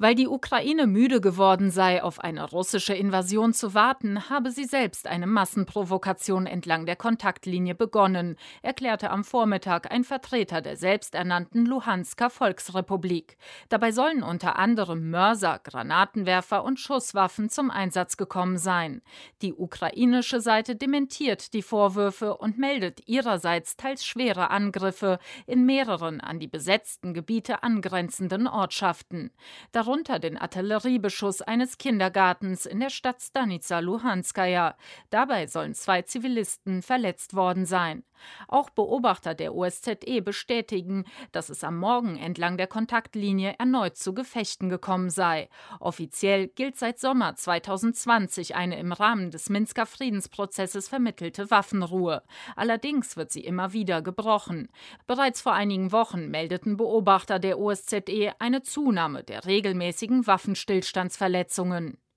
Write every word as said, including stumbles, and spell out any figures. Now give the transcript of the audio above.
Weil die Ukraine müde geworden sei, auf eine russische Invasion zu warten, habe sie selbst eine Massenprovokation entlang der Kontaktlinie begonnen, erklärte am Vormittag ein Vertreter der selbsternannten Luhansker Volksrepublik. Dabei sollen unter anderem Mörser, Granatenwerfer und Schusswaffen zum Einsatz gekommen sein. Die ukrainische Seite dementiert die Vorwürfe und meldet ihrerseits teils schwere Angriffe in mehreren an die besetzten Gebiete angrenzenden Ortschaften. Darunter den Artilleriebeschuss eines Kindergartens in der Stadt Stanica Luhanskaja. Dabei sollen zwei Zivilisten verletzt worden sein. Auch Beobachter der O S Z E bestätigen, dass es am Morgen entlang der Kontaktlinie erneut zu Gefechten gekommen sei. Offiziell gilt seit Sommer zweitausendzwanzig eine im Rahmen des Minsker Friedensprozesses vermittelte Waffenruhe. Allerdings wird sie immer wieder gebrochen. Bereits vor einigen Wochen meldeten Beobachter der O S Z E eine Zunahme der regelmäßigen Waffenstillstandsverletzungen.